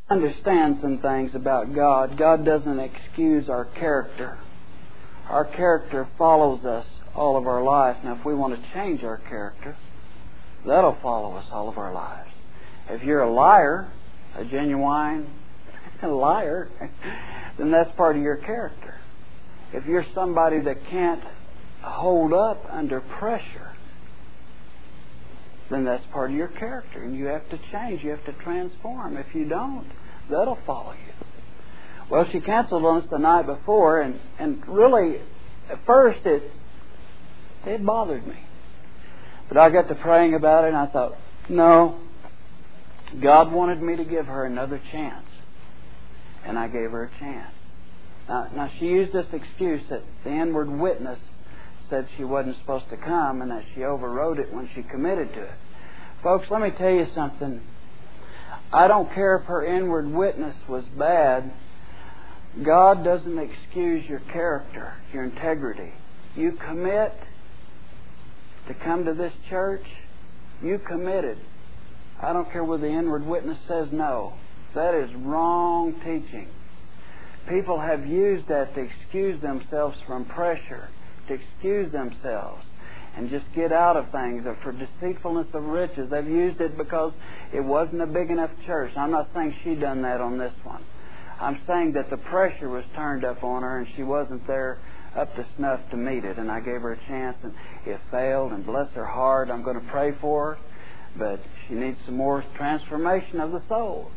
Understand some things about God. God doesn't excuse our character. Our character follows us all of our life. Now, if we want to change our character, that'll follow us all of our lives. If you're a liar, a genuine liar, then that's part of your character. If you're somebody that can't hold up under pressure, then that's part of your character. And you have to change. You have to transform. If you don't, that'll follow you. Well, she canceled on us the night before, and really, at first, it bothered me. But I got to praying about it, and I thought, no, God wanted me to give her another chance. And I gave her a chance. Now she used this excuse that the inward witness said she wasn't supposed to come and that she overrode it when she committed to it. Folks, let me tell you something. I don't care if her inward witness was bad. God doesn't excuse your character, your integrity. You commit to come to this church, you committed. I don't care whether the inward witness says no. That is wrong teaching. People have used that to excuse themselves from pressure, to excuse themselves and just get out of things, or for deceitfulness of riches. They've used it because it wasn't a big enough church. I'm not saying she done that on this one. I'm saying that the pressure was turned up on her and she wasn't there up to snuff to meet it. And I gave her a chance and it failed, and bless her heart, I'm going to pray for her. But she needs some more transformation of the soul.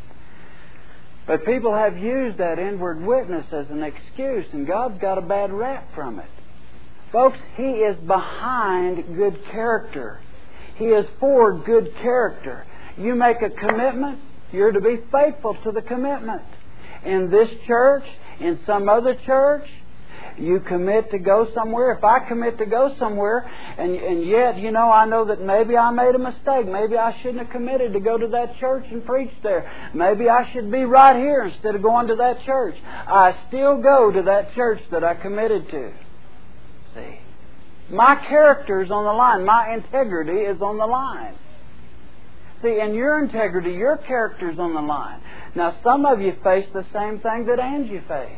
But people have used that inward witness as an excuse, and God's got a bad rap from it. Folks, He is behind good character. He is for good character. You make a commitment, you're to be faithful to the commitment. In this church, in some other church, you commit to go somewhere. If I commit to go somewhere, and yet, I know that maybe I made a mistake. Maybe I shouldn't have committed to go to that church and preach there. Maybe I should be right here instead of going to that church. I still go to that church that I committed to. See? My character is on the line. My integrity is on the line. See, and your integrity, your character is on the line. Now, some of you face the same thing that Angie faced.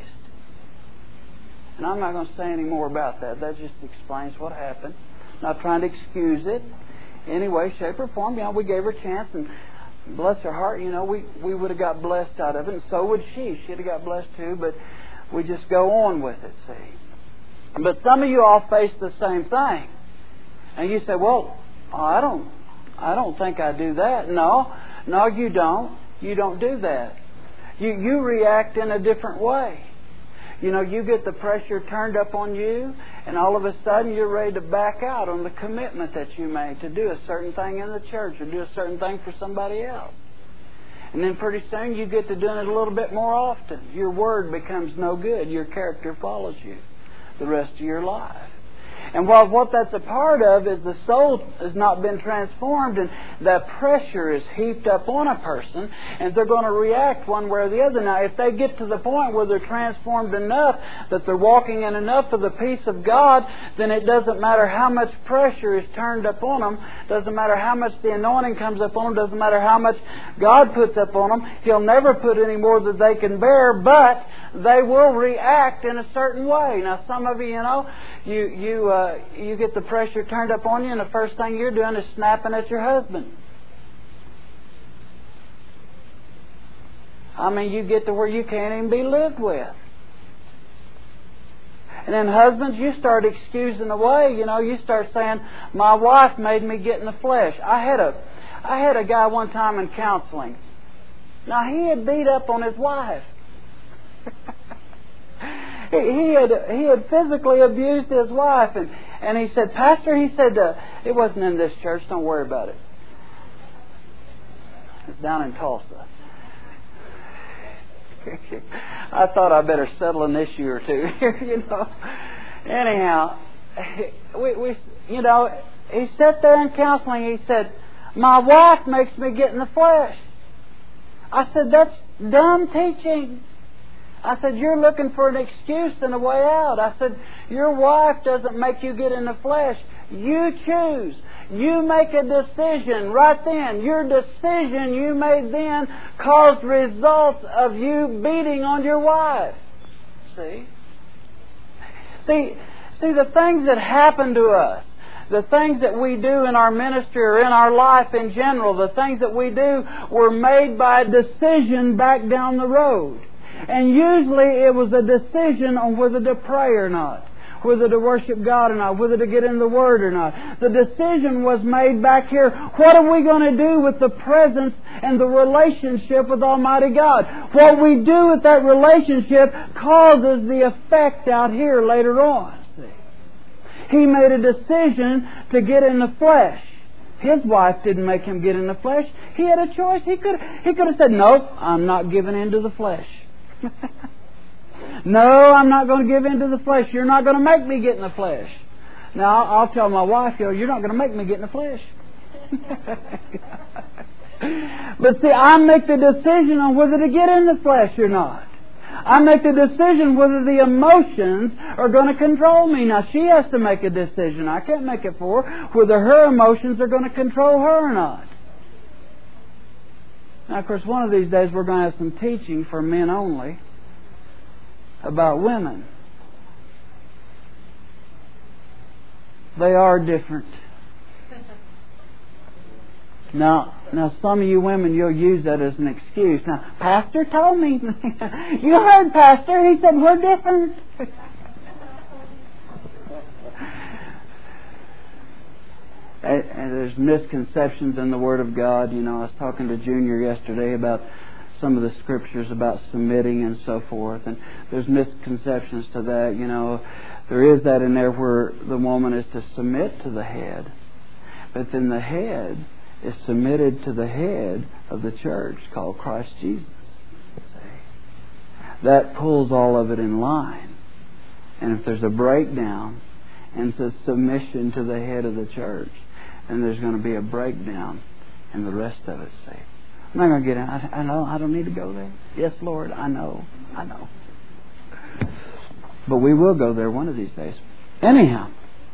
And I'm not going to say any more about that. That just explains what happened. Not trying to excuse it in any way, shape, or form. We gave her a chance, and bless her heart, we would have got blessed out of it, and so would she. She'd have got blessed too, but we just go on with it, see. But some of you all face the same thing. And you say, well, I don't think I do that. No, you don't. You don't do that. You react in a different way. You get the pressure turned up on you, and all of a sudden you're ready to back out on the commitment that you made to do a certain thing in the church or do a certain thing for somebody else. And then pretty soon you get to doing it a little bit more often. Your word becomes no good. Your character follows you the rest of your life. And while what that's a part of is the soul has not been transformed, and that pressure is heaped up on a person, and they're going to react one way or the other. Now, if they get to the point where they're transformed enough that they're walking in enough of the peace of God, then it doesn't matter how much pressure is turned up on them, doesn't matter how much the anointing comes up on them, doesn't matter how much God puts up on them. He'll never put any more than they can bear, but they will react in a certain way. Now, some of you, you get the pressure turned up on you, and the first thing you're doing is snapping at your husband. You get to where you can't even be lived with. And then husbands, you start excusing away. You start saying, my wife made me get in the flesh. I had a guy one time in counseling. Now, he had beat up on his wife. He had physically abused his wife, and he said, Pastor, it wasn't in this church, don't worry about it. It's down in Tulsa. I thought I better settle an issue or two here, Anyhow, he sat there in counseling. He said, my wife makes me get in the flesh. I said, that's dumb teaching. I said, you're looking for an excuse and a way out. I said, your wife doesn't make you get in the flesh. You choose. You make a decision right then. Your decision you made then caused results of you beating on your wife. See, the things that happen to us, the things that we do in our ministry or in our life in general, the things that we do were made by a decision back down the road. And usually it was a decision on whether to pray or not, whether to worship God or not, whether to get in the Word or not. The decision was made back here. What are we going to do with the presence and the relationship with Almighty God? What we do with that relationship causes the effect out here later on. See? He made a decision to get in the flesh. His wife didn't make him get in the flesh. He had a choice. He could have said, "Nope, I'm not giving in to the flesh." "No, I'm not going to give in to the flesh. You're not going to make me get in the flesh." Now, I'll tell my wife, "You're not going to make me get in the flesh." But see, I make the decision on whether to get in the flesh or not. I make the decision whether the emotions are going to control me. Now, she has to make a decision. I can't make it for her, whether her emotions are going to control her or not. Now, of course, one of these days we're going to have some teaching for men only about women. They are different. Now, some of you women, you'll use that as an excuse. Now, Pastor told me. You heard Pastor. He said we're different. And there's misconceptions in the Word of God. You know, I was talking to Junior yesterday about some of the scriptures about submitting and so forth. And there's misconceptions to that. You know, there is that in there where the woman is to submit to the head. But then the head is submitted to the head of the church called Christ Jesus. See? That pulls all of it in line. And if there's a breakdown and it's a submission to the head of the church, then there's going to be a breakdown in the rest of it. See? I'm not going to get in. I know I don't need to go there. Yes, Lord, I know. But we will go there one of these days. Anyhow.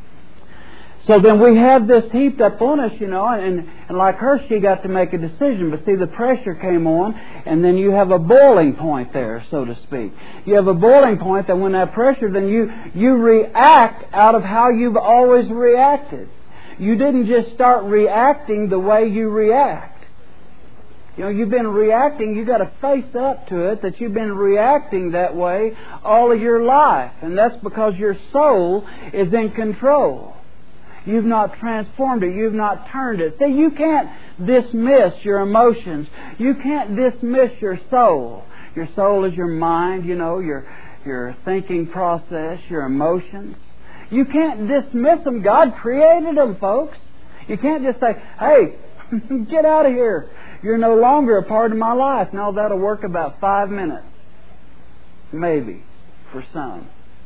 So then we have this heaped up on us, you know, and like her, she got to make a decision. But see, the pressure came on, and then you have a boiling point there, so to speak. You have a boiling point that when that pressure, then you react out of how you've always reacted. You didn't just start reacting the way you react. You know, you've been reacting, you've got to face up to it that you've been reacting that way all of your life. And that's because your soul is in control. You've not transformed it. You've not turned it. See, you can't dismiss your emotions. You can't dismiss your soul. Your soul is your mind, you know, your thinking process, your emotions. You can't dismiss them. God created them, folks. You can't just say, "Hey, get out of here. You're no longer a part of my life." No, that'll work about 5 minutes. Maybe, for some.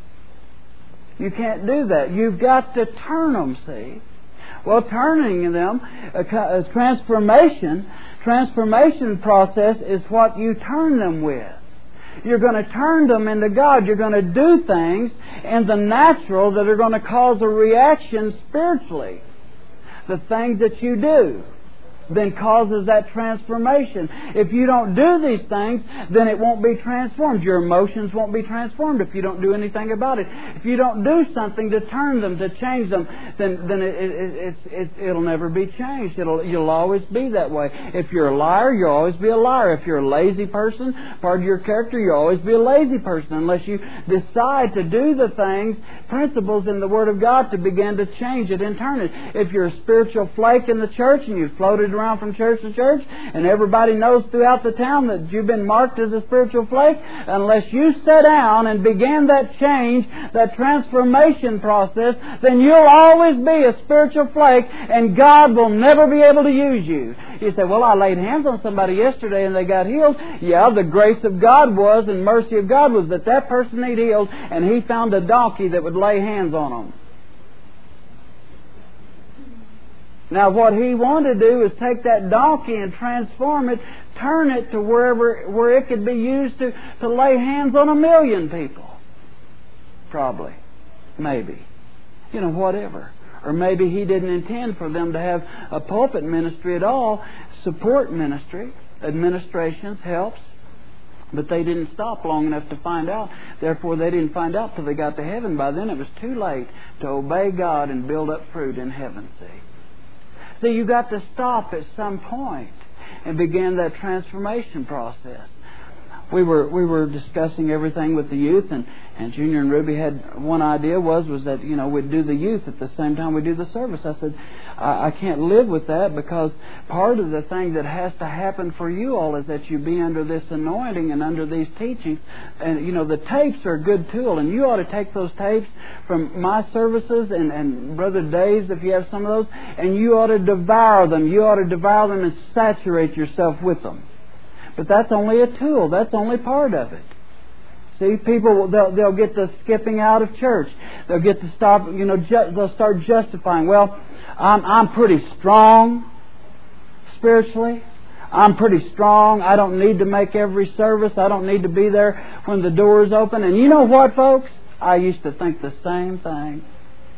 You can't do that. You've got to turn them, see. Well, turning them, transformation process is what you turn them with. You're going to turn them into God. You're going to do things in the natural that are going to cause a reaction spiritually. The things that you do then causes that transformation. If you don't do these things, then it won't be transformed. Your emotions won't be transformed if you don't do anything about it. If you don't do something to turn them, to change them, then it'll never be changed. You'll always be that way. If you're a liar, you'll always be a liar. If you're a lazy person, part of your character, you'll always be a lazy person unless you decide to do the things, principles in the Word of God to begin to change it and turn it. If you're a spiritual flake in the church and you've floated around from church to church and everybody knows throughout the town that you've been marked as a spiritual flake, unless you sit down and begin that change, that transformation process, then you'll always be a spiritual flake and God will never be able to use you. You say, "Well, I laid hands on somebody yesterday and they got healed." Yeah, the grace of God was and mercy of God was that person needed healed and He found a donkey that would lay hands on them. Now what he wanted to do is take that donkey and transform it, turn it to where it could be used to lay hands on 1 million people. Probably. Maybe. Whatever. Or maybe he didn't intend for them to have a pulpit ministry at all. Support ministry, administrations, helps. But they didn't stop long enough to find out. Therefore, they didn't find out till they got to heaven. By then it was too late to obey God and build up fruit in heaven, see. So you got to stop at some point and begin that transformation process. We were discussing everything with the youth, and Junior and Ruby had one idea was that we'd do the youth at the same time we do the service. I said I can't live with that, because part of the thing that has to happen for you all is that you be under this anointing and under these teachings. And the tapes are a good tool, and you ought to take those tapes from my services and Brother Dave's if you have some of those, and you ought to devour them. You ought to devour them and saturate yourself with them. But that's only a tool. That's only part of it. See, people, they'll get to skipping out of church. They'll get to stop, they'll start justifying. Well, I'm pretty strong spiritually. I'm pretty strong. I don't need to make every service. I don't need to be there when the doors open. And you know what, folks? I used to think the same thing.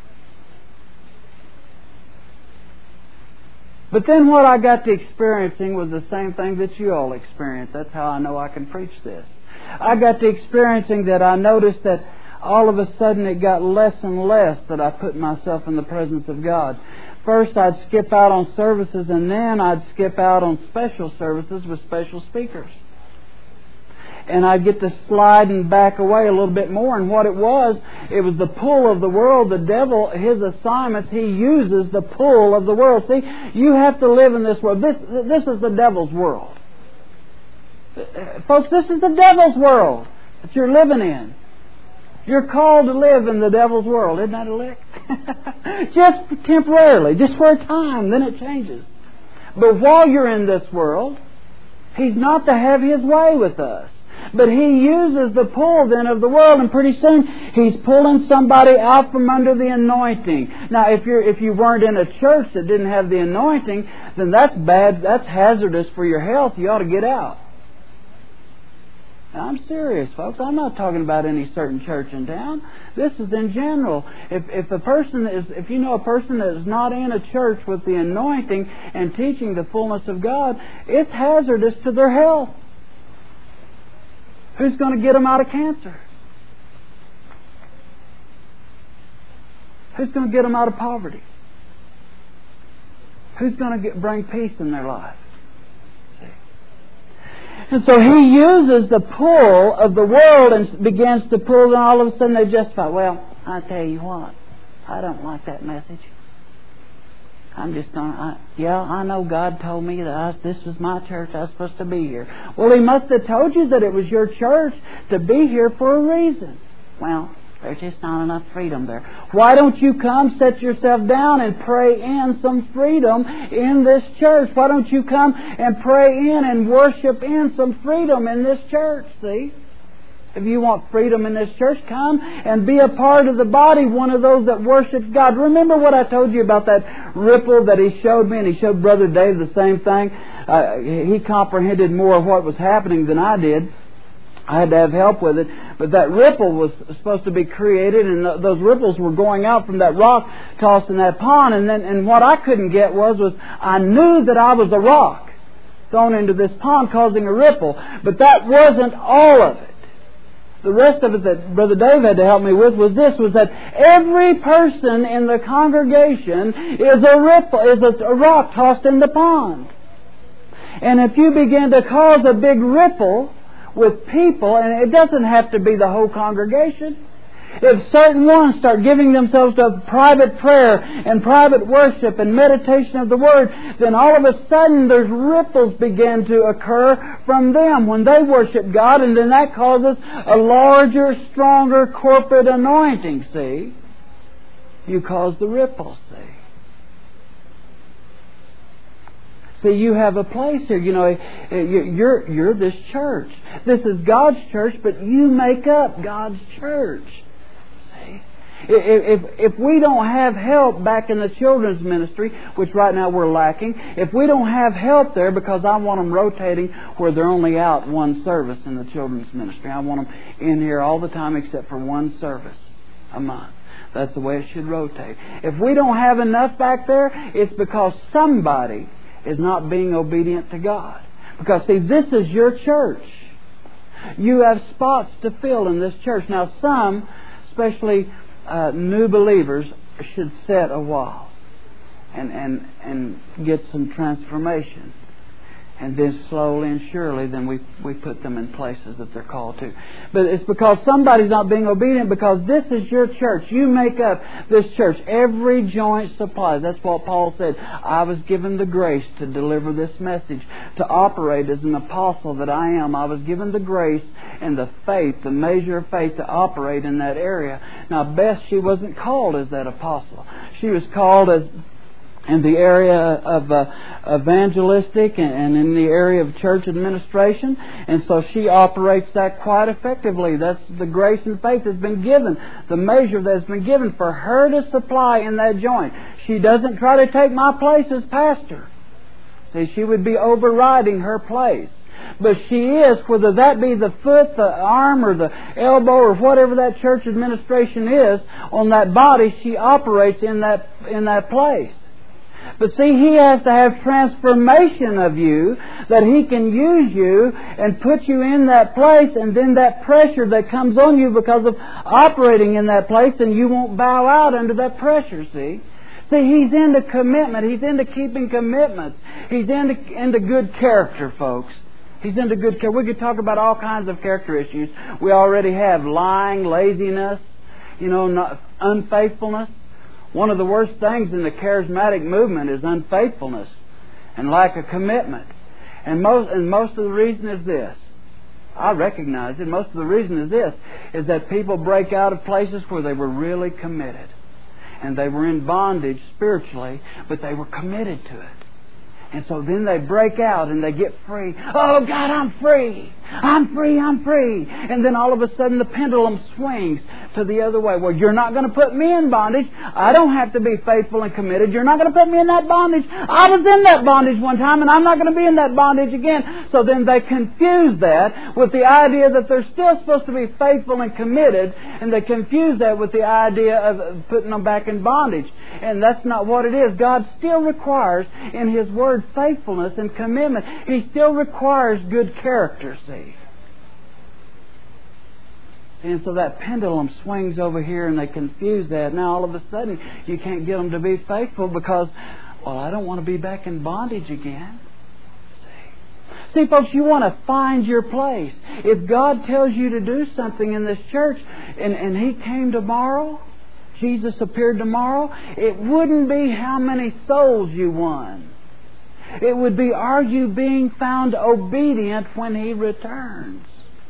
But then what I got to experiencing was the same thing that you all experienced. That's how I know I can preach this. I got to experiencing that I noticed that all of a sudden it got less and less that I put myself in the presence of God. First I'd skip out on services, and then I'd skip out on special services with special speakers. And I'd get to slide and back away a little bit more. And what it was the pull of the world. The devil, his assignments, he uses the pull of the world. See, you have to live in this world. This is the devil's world. Folks, this is the devil's world that you're living in. You're called to live in the devil's world. Isn't that elect? Just temporarily, just for a time, then it changes. But while you're in this world, he's not to have his way with us. But he uses the pull then of the world, and pretty soon he's pulling somebody out from under the anointing. Now, if you weren't in a church that didn't have the anointing, then that's bad. That's hazardous for your health. You ought to get out. Now, I'm serious, folks. I'm not talking about any certain church in town. This is in general. If you know a person that is not in a church with the anointing and teaching the fullness of God, it's hazardous to their health. Who's going to get them out of cancer? Who's going to get them out of poverty? Who's going to bring peace in their life? See? And so he uses the pull of the world and begins to pull, and all of a sudden they justify, well, I tell you what, I don't like that message. I'm just going to, I know God told me that this was my church. I was supposed to be here. Well, He must have told you that it was your church to be here for a reason. Well, there's just not enough freedom there. Why don't you come, set yourself down and pray in some freedom in this church? Why don't you come and pray in and worship in some freedom in this church? See? If you want freedom in this church, come and be a part of the body, one of those that worships God. Remember what I told you about that ripple that he showed me, and he showed Brother Dave the same thing? He comprehended more of what was happening than I did. I had to have help with it. But that ripple was supposed to be created, and those ripples were going out from that rock tossed in that pond. And what I couldn't get was I knew that I was a rock thrown into this pond causing a ripple. But that wasn't all of it. The rest of it that Brother Dave had to help me with was that every person in the congregation is a rock tossed in the pond. And if you begin to cause a big ripple with people, and it doesn't have to be the whole congregation, if certain ones start giving themselves to private prayer and private worship and meditation of the Word, then all of a sudden there's ripples begin to occur from them when they worship God, and then that causes a larger, stronger corporate anointing, see? You cause the ripples, see? See, you have a place here. You're this church. This is God's church, but you make up God's church. See? If we don't have help back in the children's ministry, which right now we're lacking, if we don't have help there, because I want them rotating where they're only out one service in the children's ministry. I want them in here all the time except for one service a month. That's the way it should rotate. If we don't have enough back there, it's because somebody is not being obedient to God. Because, see, this is your church. You have spots to fill in this church. Now, some, especially new believers, should sit a while and get some transformation. And then slowly and surely, then we put them in places that they're called to. But it's because somebody's not being obedient, because this is your church. You make up this church. Every joint supplies. That's what Paul said. I was given the grace to deliver this message, to operate as an apostle that I am. I was given the grace and the faith, the measure of faith to operate in that area. Now, Beth, she wasn't called as that apostle. She was called as in the area of evangelistic and in the area of church administration. And so she operates that quite effectively. That's the grace and faith that's been given, the measure that's been given for her to supply in that joint. She doesn't try to take my place as pastor. See, she would be overriding her place. But she is, whether that be the foot, the arm, or the elbow, or whatever that church administration is on that body, she operates in that place. But see, He has to have transformation of you, that He can use you and put you in that place, and then that pressure that comes on you because of operating in that place, and you won't bow out under that pressure, see? See, He's into commitment. He's into keeping commitments. He's into good character, folks. He's into good character. We could talk about all kinds of character issues. We already have lying, laziness, unfaithfulness. One of the worst things in the charismatic movement is unfaithfulness and lack of commitment. And most of the reason is this. I recognize it. Most of the reason is this, is that people break out of places where they were really committed. And they were in bondage spiritually, but they were committed to it. And so then they break out and they get free. Oh, God, I'm free. I'm free, I'm free. And then all of a sudden the pendulum swings to the other way. Well, you're not going to put me in bondage. I don't have to be faithful and committed. You're not going to put me in that bondage. I was in that bondage one time, and I'm not going to be in that bondage again. So then they confuse that with the idea that they're still supposed to be faithful and committed, and they confuse that with the idea of putting them back in bondage. And that's not what it is. God still requires in His Word faithfulness and commitment. He still requires good character, see. And so that pendulum swings over here and they confuse that. Now all of a sudden you can't get them to be faithful because, well, I don't want to be back in bondage again. See, folks, you want to find your place. If God tells you to do something in this church and He came tomorrow, Jesus appeared tomorrow, it wouldn't be how many souls you won. It would be, are you being found obedient when He returns?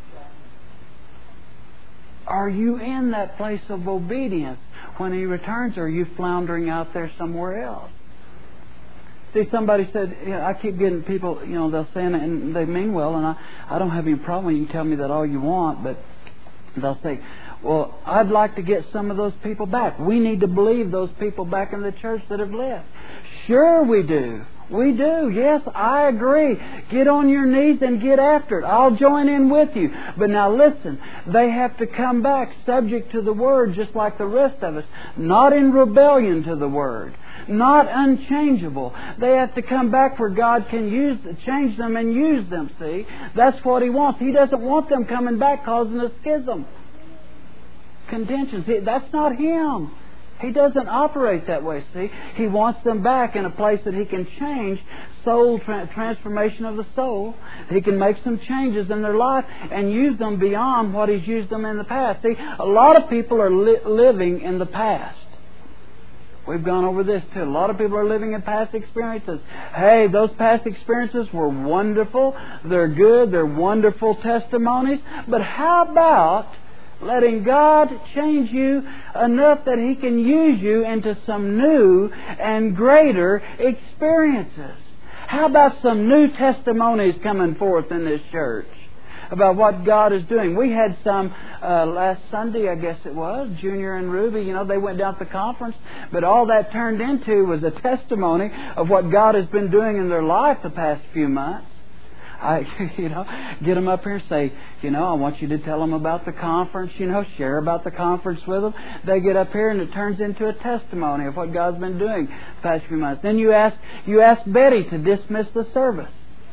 Are you in that place of obedience when He returns, or are you floundering out there somewhere else? See, somebody said, I keep getting people, they'll say, and they mean well, and I don't have any problem. You can tell me that all you want, but they'll say, well, I'd like to get some of those people back. We need to believe those people back in the church that have left. Sure we do. We do. Yes, I agree. Get on your knees and get after it. I'll join in with you. But now listen, they have to come back subject to the Word just like the rest of us. Not in rebellion to the Word. Not unchangeable. They have to come back where God can change them and use them, see? That's what He wants. He doesn't want them coming back causing a schism. Contentions. That's not Him. He doesn't operate that way, see? He wants them back in a place that He can change soul transformation of the soul. He can make some changes in their life and use them beyond what He's used them in the past. See, a lot of people are living in the past. We've gone over this too. A lot of people are living in past experiences. Hey, those past experiences were wonderful. They're good. They're wonderful testimonies. But how about letting God change you enough that He can use you into some new and greater experiences? How about some new testimonies coming forth in this church? about what God is doing. We had some last Sunday, I guess it was, Junior and Ruby, they went down to the conference, but all that turned into was a testimony of what God has been doing in their life the past few months. Get them up here and say, I want you to tell them about the conference, share about the conference with them. They get up here and it turns into a testimony of what God's been doing the past few months. Then you ask Betty to dismiss the service.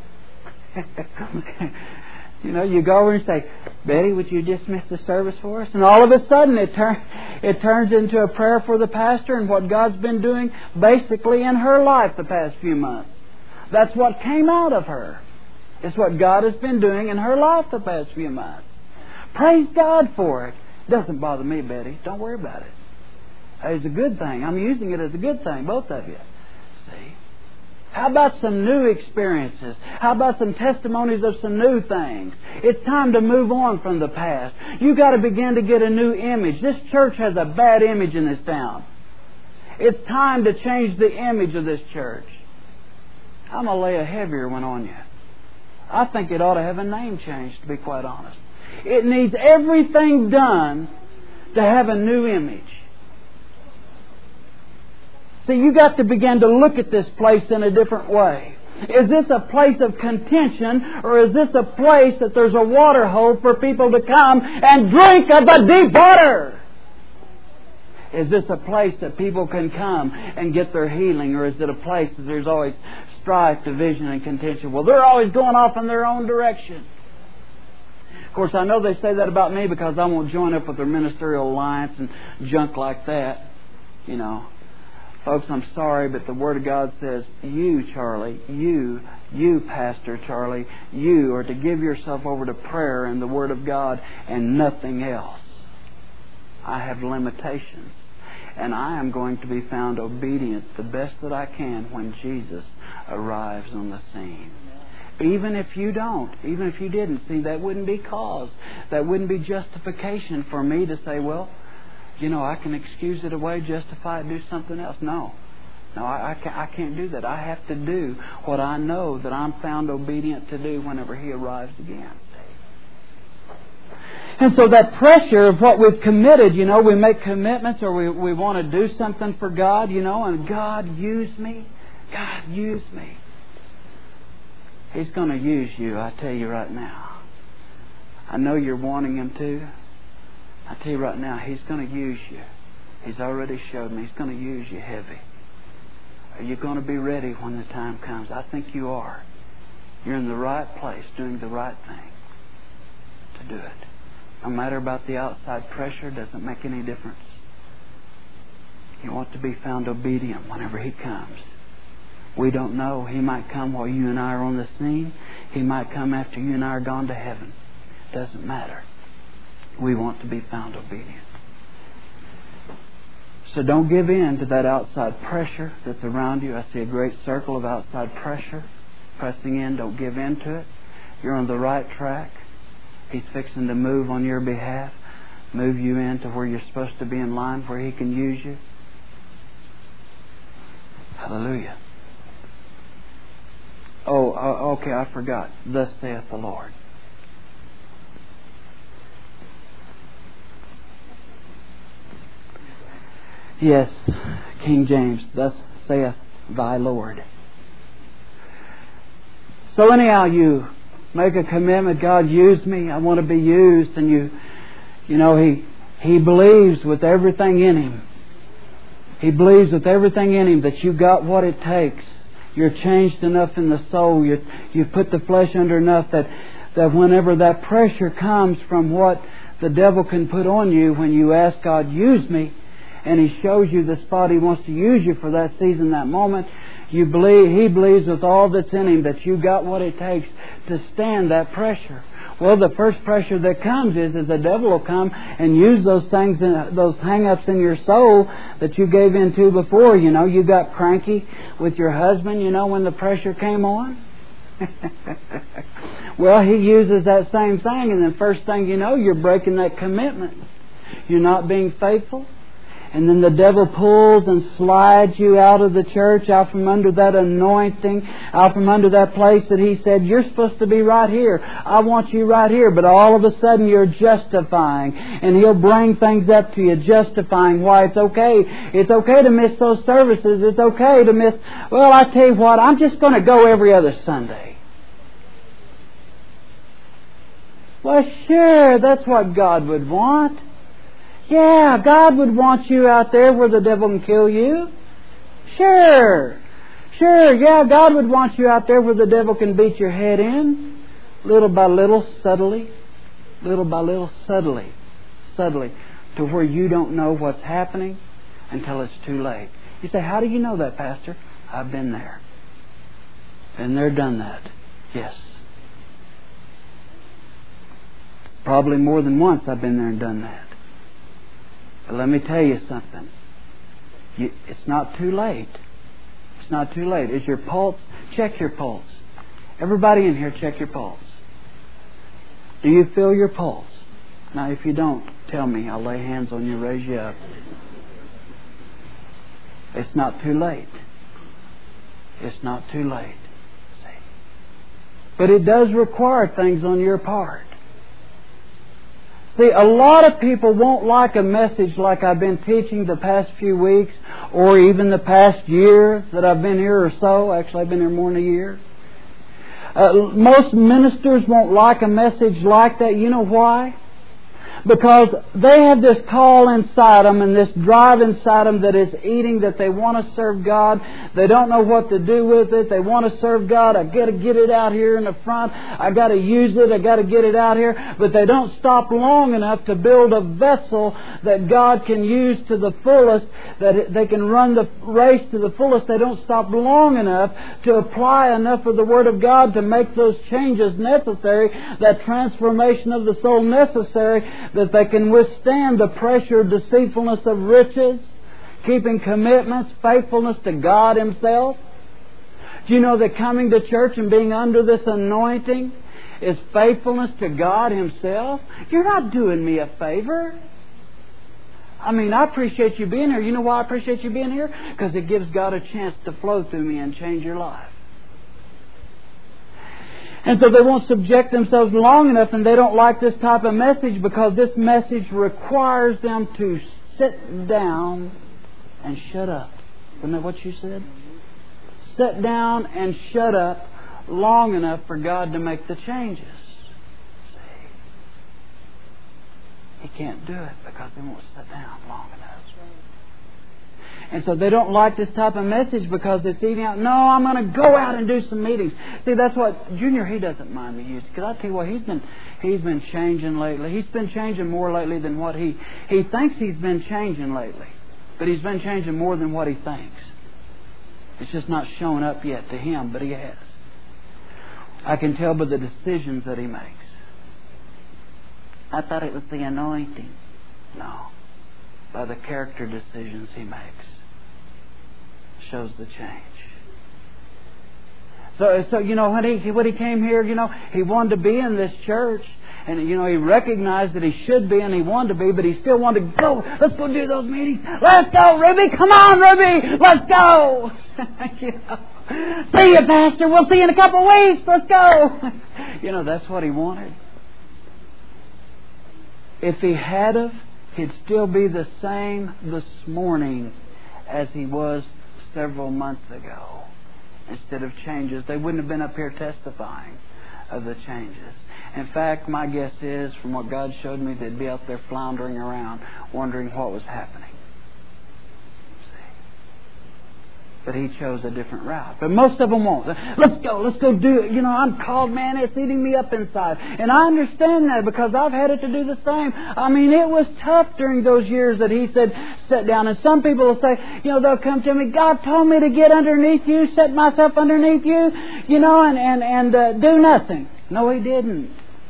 You go over and say, Betty, would you dismiss the service for us? And all of a sudden it turns into a prayer for the pastor and what God's been doing basically in her life the past few months. That's what came out of her. It's what God has been doing in her life the past few months. Praise God for it. Doesn't bother me, Betty. Don't worry about it. It's a good thing. I'm using it as a good thing, both of you. See? How about some new experiences? How about some testimonies of some new things? It's time to move on from the past. You've got to begin to get a new image. This church has a bad image in this town. It's time to change the image of this church. I'm going to lay a heavier one on you. I think it ought to have a name change, to be quite honest. It needs everything done to have a new image. See, you've got to begin to look at this place in a different way. Is this a place of contention, or is this a place that there's a water hole for people to come and drink of the deep water? Is this a place that people can come and get their healing, or is it a place that there's always strife, division, and contention? Well, they're always going off in their own direction. Of course, I know they say that about me because I won't join up with their ministerial alliance and junk like that. Folks, I'm sorry, but the Word of God says, you, Charlie, you, Pastor Charlie, you are to give yourself over to prayer and the Word of God and nothing else. I have limitations. And I am going to be found obedient the best that I can when Jesus arrives on the scene. Even if you don't, even if you didn't, see, that wouldn't be cause. That wouldn't be justification for me to say, well, I can excuse it away, justify it, do something else. No, I can't do that. I have to do what I know that I'm found obedient to do whenever He arrives again. And so that pressure of what we've committed, we make commitments or we want to do something for God, and God, use me. God, use me. He's going to use you, I tell you right now. I know you're wanting Him to. I tell you right now, He's going to use you. He's already showed me He's going to use you heavy. Are you going to be ready when the time comes? I think you are. You're in the right place, doing the right thing to do it. No matter about the outside pressure, doesn't make any difference. You want to be found obedient whenever He comes. We don't know. He might come while you and I are on the scene. He might come after you and I are gone to heaven. Doesn't matter. We want to be found obedient. So don't give in to that outside pressure that's around you. I see a great circle of outside pressure pressing in. Don't give in to it. You're on the right track. He's fixing to move on your behalf, move you into where you're supposed to be in line, where He can use you. Hallelujah. Okay, I forgot. Thus saith the Lord. Yes, King James, thus saith thy Lord. So anyhow, you make a commitment, God, use me. I want to be used. And He believes with everything in Him. He believes with everything in Him that you got what it takes. You're changed enough in the soul. You've put the flesh under enough that whenever that pressure comes from what the devil can put on you, when you ask God, use me, and He shows you the spot He wants to use you for that season, that moment, He believes with all that's in Him that you got what it takes to stand that pressure. Well, the first pressure that comes is the devil will come and use those things, those hang-ups in your soul that you gave into before. You got cranky with your husband, when the pressure came on. Well, he uses that same thing, and then first thing you know, you're breaking that commitment. You're not being faithful. And then the devil pulls and slides you out of the church, out from under that anointing, out from under that place that he said, you're supposed to be right here. I want you right here. But all of a sudden you're justifying. And he'll bring things up to you, justifying why it's okay. It's okay to miss those services. It's okay to miss... Well, I tell you what, I'm just going to go every other Sunday. Well, sure, that's what God would want. Yeah, God would want you out there where the devil can kill you. Sure, yeah, God would want you out there where the devil can beat your head in. Little by little, subtly, to where you don't know what's happening until it's too late. You say, how do you know that, Pastor? I've been there. Been there, done that. Yes. Probably more than once I've been there and done that. But let me tell you something. It's not too late. It's not too late. Is your pulse? Check your pulse. Everybody in here, check your pulse. Do you feel your pulse? Now, if you don't, tell me. I'll lay hands on you, raise you up. It's not too late. It's not too late. See? But it does require things on your part. See, a lot of people won't like a message like I've been teaching the past few weeks or even the past year that I've been here or so. Actually, I've been here more than a year. Most ministers won't like a message like that. You know why? Because they have this call inside them and this drive inside them that is eating, that they want to serve God. They don't know what to do with it. They want to serve God. I got to get it out here in the front. I got to use it. I got to get it out here. But they don't stop long enough to build a vessel that God can use to the fullest, that they can run the race to the fullest. They don't stop long enough to apply enough of the Word of God to make those changes necessary, that transformation of the soul necessary, that they can withstand the pressure, deceitfulness of riches, keeping commitments, faithfulness to God Himself. Do you know that coming to church and being under this anointing is faithfulness to God Himself? You're not doing me a favor. I mean, I appreciate you being here. You know why I appreciate you being here? Because it gives God a chance to flow through me and change your life. And so they won't subject themselves long enough, and they don't like this type of message because this message requires them to sit down and shut up. Isn't that what you said? Sit down and shut up long enough for God to make the changes. See? He can't do it because they won't sit down long enough. And so they don't like this type of message because it's eating out. No, I'm going to go out and do some meetings. See, that's what Junior, he doesn't mind me using. Because I tell you what, he's been changing lately. He's been changing more lately than what he thinks he's been changing lately. But he's been changing more than what he thinks. It's just not showing up yet to him, but he has. I can tell by the decisions that he makes. I thought it was the anointing. No. By the character decisions he makes. Shows the change. So you know, when he came here, you know, he wanted to be in this church. And, you know, he recognized that he should be and he wanted to be, but he still wanted to go. Let's go do those meetings. Let's go, Ruby. Come on, Ruby. Let's go. You know, see you, Pastor. We'll see you in a couple of weeks. Let's go. You know, that's what he wanted. If he had of, he'd still be the same this morning as he was several months ago. Instead of changes, they wouldn't have been up here testifying of the changes. In fact, my guess is, from what God showed me, they'd be out there floundering around, wondering what was happening. See? But he chose a different route. But most of them won't. Let's go do it. You know, I'm called, man. It's eating me up inside. And I understand that because I've had it to do the same. I mean, it was tough during those years that he said, sit down. And some people will say, you know, they'll come to me, God told me to get underneath you, set myself underneath you, you know, and do nothing. No, He didn't.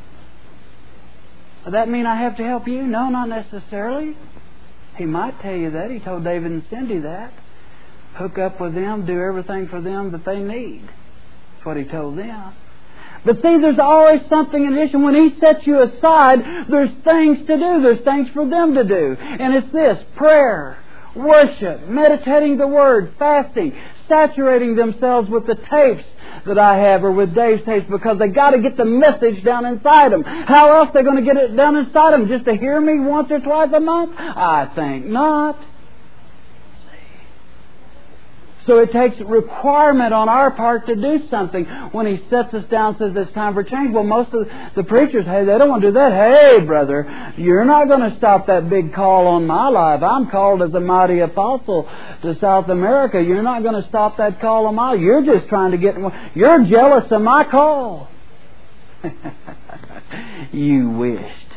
Does that mean I have to help you? No, not necessarily. He might tell you that. He told David and Cindy that. Hook up with them, do everything for them that they need. That's what He told them. But see, there's always something in addition. When He sets you aside, there's things to do. There's things for them to do. And it's this: prayer, worship, meditating the Word, fasting, saturating themselves with the tapes that I have or with Dave's tapes, because they got to get the message down inside them. How else are they going to get it down inside them? Just to hear me once or twice a month? I think not. So it takes requirement on our part to do something. When He sets us down and says it's time for change, well, most of the preachers, hey, they don't want to do that. Hey, brother, you're not going to stop that big call on my life. I'm called as a mighty apostle to South America. You're not going to stop that call on my life. You're just trying to get... You're jealous of my call. You wished.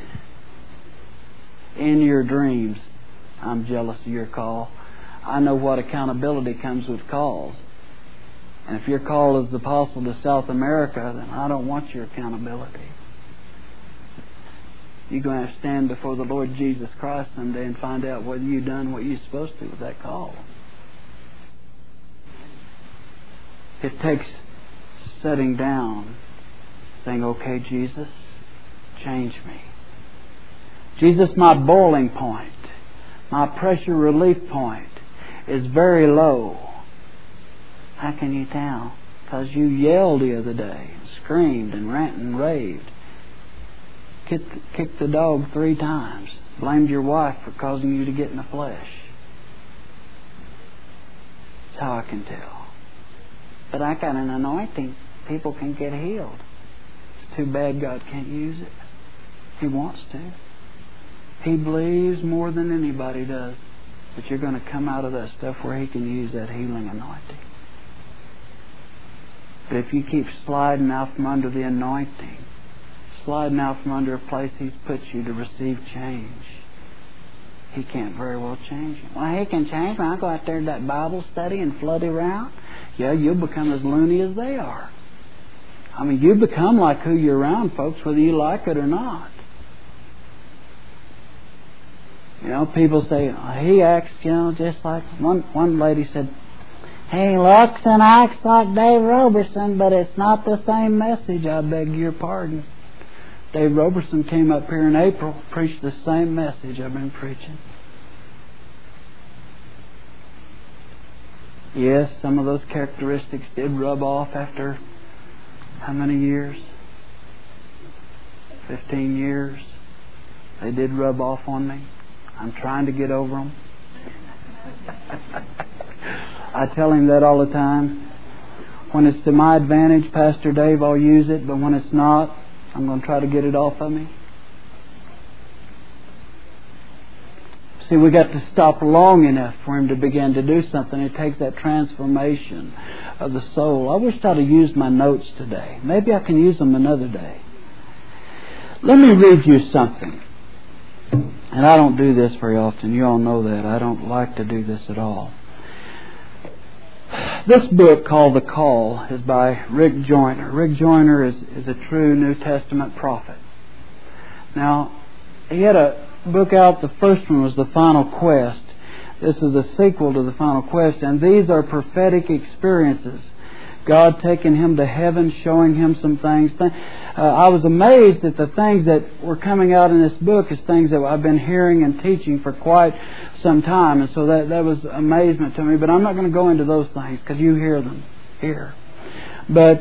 In your dreams, I'm jealous of your call. I know what accountability comes with calls. And if you're called as the apostle to South America, then I don't want your accountability. You're going to have to stand before the Lord Jesus Christ someday and find out whether you've done what you're supposed to with that call. It takes sitting down, saying, okay, Jesus, change me. Jesus, my boiling point, my pressure relief point is very low. How can you tell? Because you yelled the other day, and screamed and ranted and raved. Kicked the dog 3 times. Blamed your wife for causing you to get in the flesh. That's how I can tell. But I got an anointing. People can get healed. It's too bad God can't use it. He wants to. He believes more than anybody does. But you're going to come out of that stuff where He can use that healing anointing. But if you keep sliding out from under the anointing, sliding out from under a place He's put you to receive change, He can't very well change you. Well, He can change me. I'll go out there to that Bible study and flood around. Yeah, you'll become as loony as they are. I mean, you become like who you're around, folks, whether you like it or not. You know, people say, he acts, just like... One lady said, he looks and acts like Dave Roberson, but it's not the same message. I beg your pardon. Dave Roberson came up here in April, preached the same message I've been preaching. Yes, some of those characteristics did rub off after how many years? 15 years. They did rub off on me. I'm trying to get over them. I tell him that all the time. When it's to my advantage, Pastor Dave, I'll use it. But when it's not, I'm going to try to get it off of me. See, we got to stop long enough for Him to begin to do something. It takes that transformation of the soul. I wish I'd have used my notes today. Maybe I can use them another day. Let me read you something. And I don't do this very often. You all know that. I don't like to do this at all. This book called The Call is by Rick Joyner. Rick Joyner is a true New Testament prophet. Now, he had a book out. The first one was The Final Quest. This is a sequel to The Final Quest. And these are prophetic experiences. God taking him to heaven, showing him some things. I was amazed at the things that were coming out in this book as things that I've been hearing and teaching for quite some time. And so that was amazement to me. But I'm not going to go into those things because you hear them here. But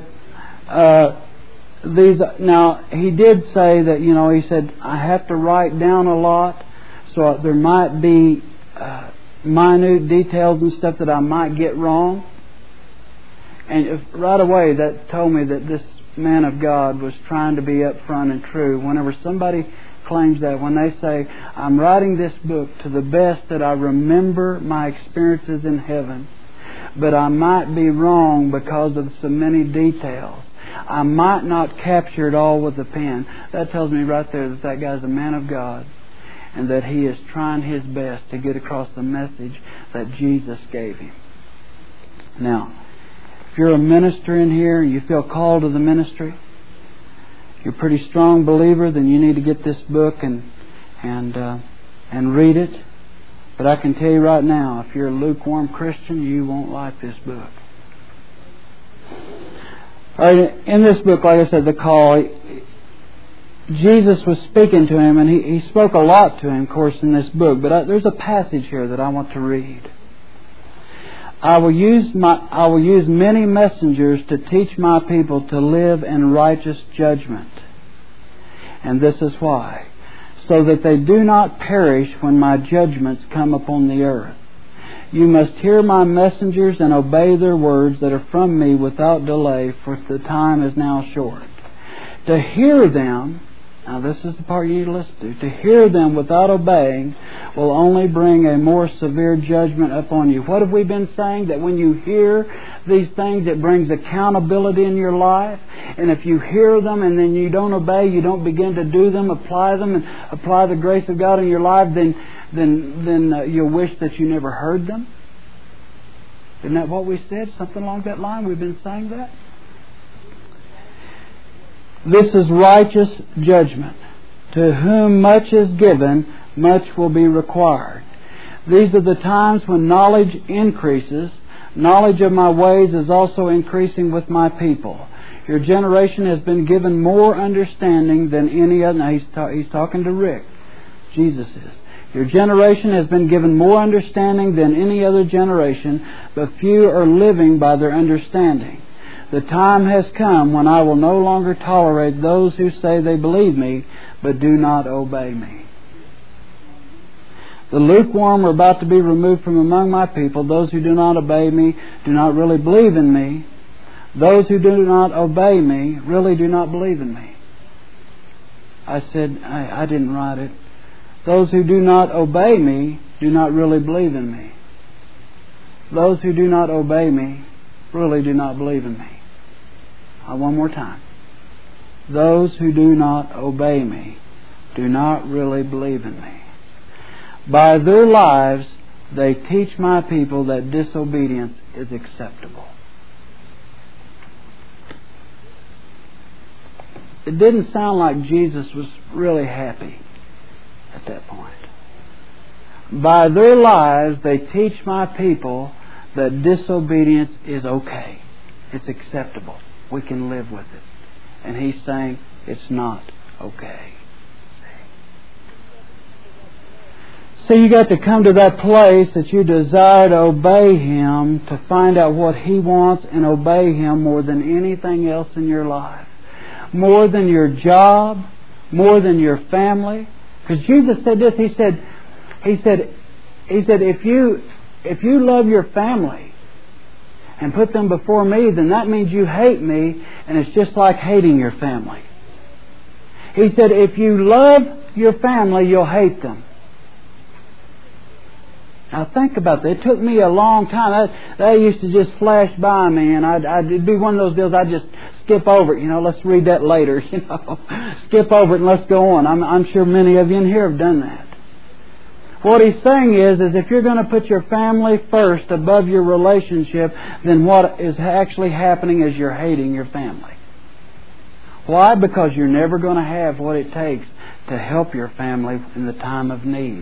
now, he did say that, he said, I have to write down a lot. So there might be minute details and stuff that I might get wrong. And right away that told me that this man of God was trying to be upfront and true. Whenever somebody claims that, when they say, I'm writing this book to the best that I remember my experiences in heaven, but I might be wrong because of so many details. I might not capture it all with a pen. That tells me right there that that guy's a man of God and that he is trying his best to get across the message that Jesus gave him. Now, if you're a minister in here and you feel called to the ministry, you're a pretty strong believer, then you need to get this book and read it. But I can tell you right now, if you're a lukewarm Christian, you won't like this book. All right, in this book, like I said, The Call, Jesus was speaking to him, and he spoke a lot to him, of course, in this book. But there's a passage here that I want to read. I will use many messengers to teach my people to live in righteous judgment. And this is why. So that they do not perish when my judgments come upon the earth. You must hear my messengers and obey their words that are from me without delay, for the time is now short. To hear them, now this is the part you need to listen to hear them without obeying will only bring a more severe judgment upon you. What have we been saying? That when you hear these things, it brings accountability in your life. And if you hear them and then you don't obey, you don't begin to do them, apply them, and apply the grace of God in your life, then you'll wish that you never heard them. Isn't that what we said? Something along that line? We've been saying that? This is righteous judgment. To whom much is given, much will be required. These are the times when knowledge increases. Knowledge of my ways is also increasing with my people. Your generation has been given more understanding than any other. Now he's talking to Rick. Jesus is. Your generation has been given more understanding than any other generation, but few are living by their understanding. The time has come when I will no longer tolerate those who say they believe me, but do not obey me. The lukewarm are about to be removed from among my people. Those who do not obey me do not really believe in me. Those who do not obey me really do not believe in me. I said, I didn't write it. Those who do not obey me do not really believe in me. Those who do not obey me really do not believe in me. One more time. Those who do not obey me do not really believe in me. By their lives, they teach my people that disobedience is acceptable. It didn't sound like Jesus was really happy at that point. By their lives, they teach my people that disobedience is okay. It's acceptable. We can live with it. And he's saying it's not okay. So you got to come to that place that you desire to obey Him, to find out what He wants and obey Him more than anything else in your life. More than your job, more than your family. Because Jesus said this, He said, if you love your family and put them before me, then that means you hate me, and it's just like hating your family. He said, if you love your family, you'll hate them. Now think about that. It took me a long time. That used to just flash by me, and it'd be one of those deals I'd just skip over it. Let's read that later. Skip over it and let's go on. I'm sure many of you in here have done that. What he's saying is if you're going to put your family first above your relationship, then what is actually happening is you're hating your family. Why? Because you're never going to have what it takes to help your family in the time of need.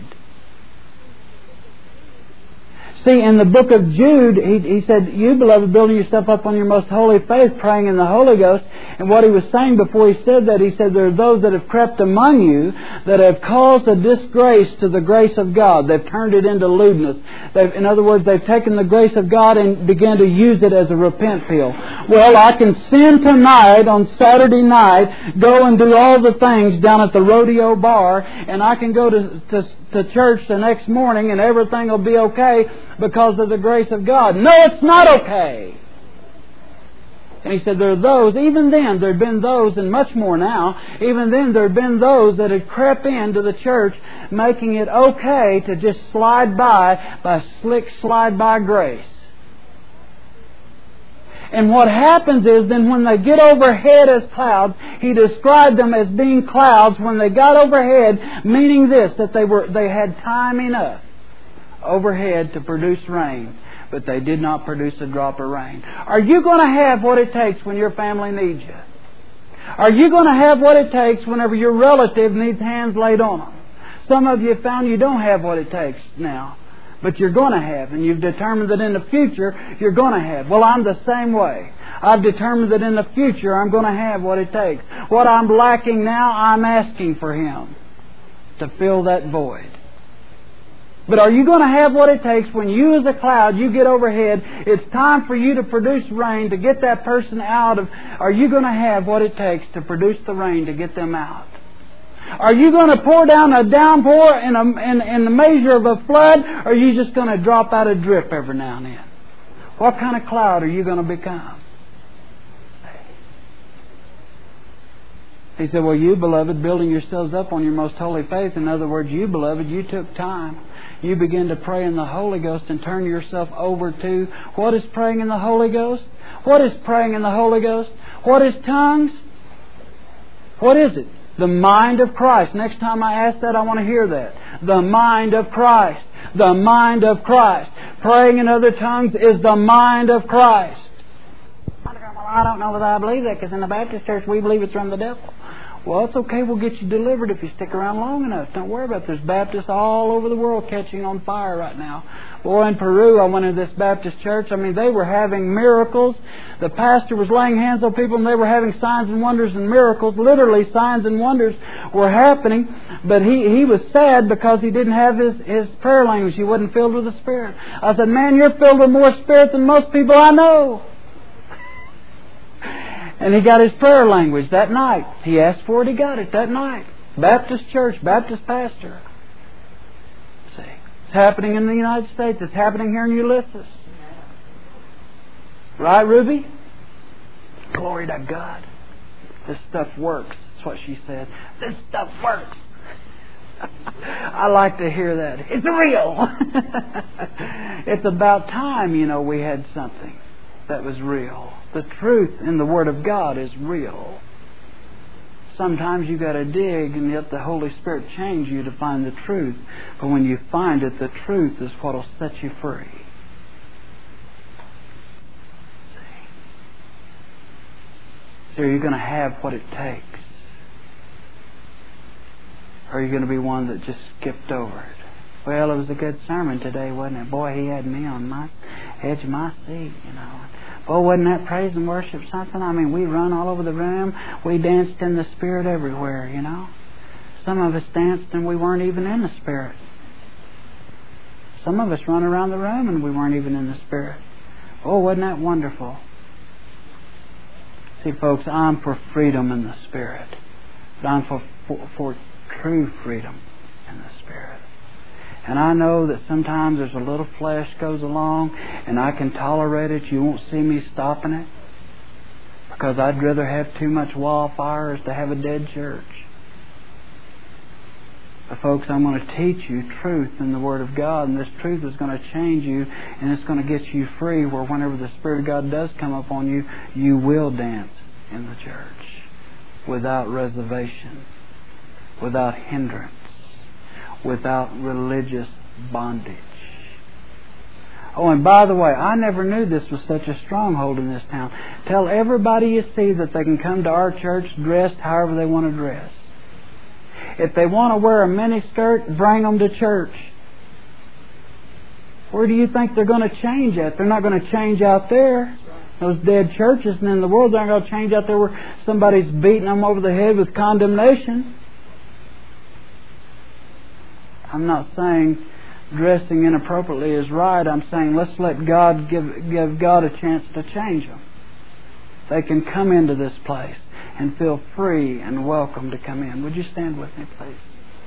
See, in the book of Jude, he said, you, beloved, building yourself up on your most holy faith, praying in the Holy Ghost. And what he was saying before he said that, he said, there are those that have crept among you that have caused a disgrace to the grace of God. They've turned it into lewdness. In other words, they've taken the grace of God and began to use it as a repent pill. Well, I can sin tonight on Saturday night, go and do all the things down at the rodeo bar, and I can go to church the next morning and everything will be okay because of the grace of God. No, it's not okay. And he said there are those, even then there had been those, and much more now, even then there had been those that had crept into the church making it okay to just slide by slick slide-by grace. And what happens is then when they get overhead as clouds, he described them as being clouds when they got overhead, meaning this, that they had time enough overhead to produce rain, but they did not produce a drop of rain. Are you going to have what it takes when your family needs you? Are you going to have what it takes whenever your relative needs hands laid on them? Some of you have found you don't have what it takes now. but you're going to have. And you've determined that in the future you're going to have. Well, I'm the same way. I've determined that in the future I'm going to have what it takes. What I'm lacking now, I'm asking for Him to fill that void. But are you going to have what it takes when you as a cloud, you get overhead, it's time for you to produce rain to get that person out of... Are you going to have what it takes to produce the rain to get them out? Are you going to pour down a downpour in the measure of a flood, or are you just going to drop out a drip every now and then? What kind of cloud are you going to become? He said, well, you, beloved, building yourselves up on your most holy faith. In other words, you, beloved, you took time. You began to pray in the Holy Ghost and turn yourself over to... What is praying in the Holy Ghost? What is praying in the Holy Ghost? What is tongues? What is it? The mind of Christ. Next time I ask that, I want to hear that. The mind of Christ. The mind of Christ. Praying in other tongues is the mind of Christ. I don't know whether I believe that, because in the Baptist church we believe it's from the devil. Well, it's okay. We'll get you delivered if you stick around long enough. Don't worry about it. There's Baptists all over the world catching on fire right now. Boy, in Peru, I went to this Baptist church. I mean, they were having miracles. The pastor was laying hands on people, and they were having signs and wonders and miracles. Literally, signs and wonders were happening. But he was sad because he didn't have his prayer language. He wasn't filled with the Spirit. I said, man, you're filled with more Spirit than most people I know. And he got his prayer language that night. He asked for it, he got it that night. Baptist church, Baptist pastor. See, it's happening in the United States. It's happening here in Ulysses. Right, Ruby? Glory to God. This stuff works. That's what she said. This stuff works. I like to hear that. It's real. It's about time, we had something that was real. The truth in the Word of God is real. Sometimes you got to dig and let the Holy Spirit change you to find the truth. But when you find it, the truth is what will set you free. So are you going to have what it takes? Or are you going to be one that just skipped over it? Well, it was a good sermon today, wasn't it? Boy, he had me on my edge of my seat, Boy, wasn't that praise and worship something? I mean, we run all over the room. We danced in the Spirit everywhere, Some of us danced and we weren't even in the Spirit. Some of us run around the room and we weren't even in the Spirit. Oh, wasn't that wonderful? See, folks, I'm for freedom in the Spirit. But I'm for true freedom in the Spirit. And I know that sometimes there's a little flesh goes along and I can tolerate it. You won't see me stopping it. Because I'd rather have too much wildfire as to have a dead church. But folks, I'm going to teach you truth in the Word of God. And this truth is going to change you. And it's going to get you free where whenever the Spirit of God does come upon you, you will dance in the church. Without reservation. Without hindrance. Without religious bondage. Oh, and by the way, I never knew this was such a stronghold in this town. Tell everybody you see that they can come to our church dressed however they want to dress. If they want to wear a mini skirt, bring them to church. Where do you think they're going to change at? They're not going to change out there. Those dead churches, and in the world they're not going to change out there where somebody's beating them over the head with condemnation. I'm not saying dressing inappropriately is right. I'm saying let's let God give God a chance to change them. They can come into this place and feel free and welcome to come in. Would you stand with me, please?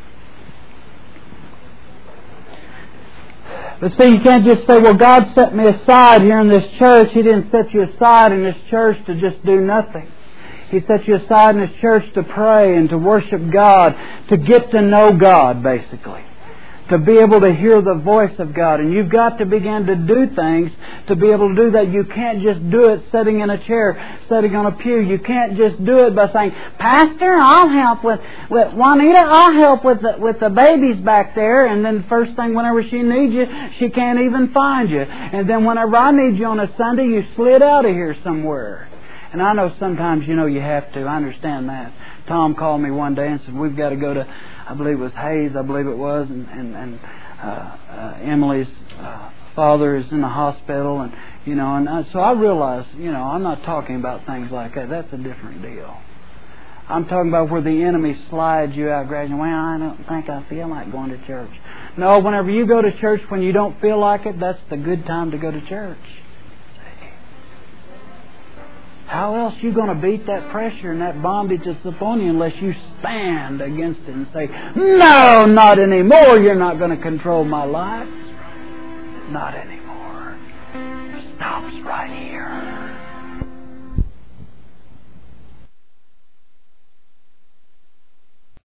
But see, you can't just say, well, God set me aside here in this church. He didn't set you aside in this church to just do nothing. He set you aside in this church to pray and to worship God, to get to know God, basically. To be able to hear the voice of God. And you've got to begin to do things to be able to do that. You can't just do it sitting in a chair, sitting on a pew. You can't just do it by saying, Pastor, I'll help with Juanita, I'll help with the babies back there. And then the first thing, whenever she needs you, she can't even find you. And then whenever I need you on a Sunday, you slid out of here somewhere. And I know sometimes, you have to. I understand that. Tom called me one day and said, we've got to go to, I believe it was Hayes, and Emily's father is in the hospital, and so I realize, I'm not talking about things like that. That's a different deal. I'm talking about where the enemy slides you out gradually. Well, I don't think I feel like going to church. No, whenever you go to church when you don't feel like it, that's the good time to go to church. How else are you going to beat that pressure and that bondage that's upon you unless you stand against it and say, no, not anymore. You're not going to control my life. Not anymore. It stops right here.